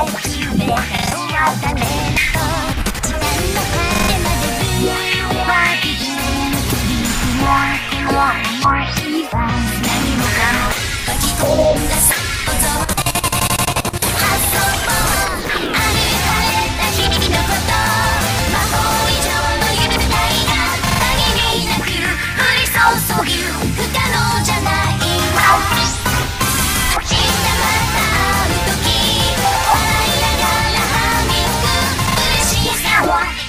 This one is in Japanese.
夢は誰と時間の果てまでブワービギンリズムは何もかも書き込んだ想像で発想もありふれた日々のこと魔法以上の幽体が限りなく降り注ぐ不可能じゃない明日また会う時笑いながらはみく嬉しさを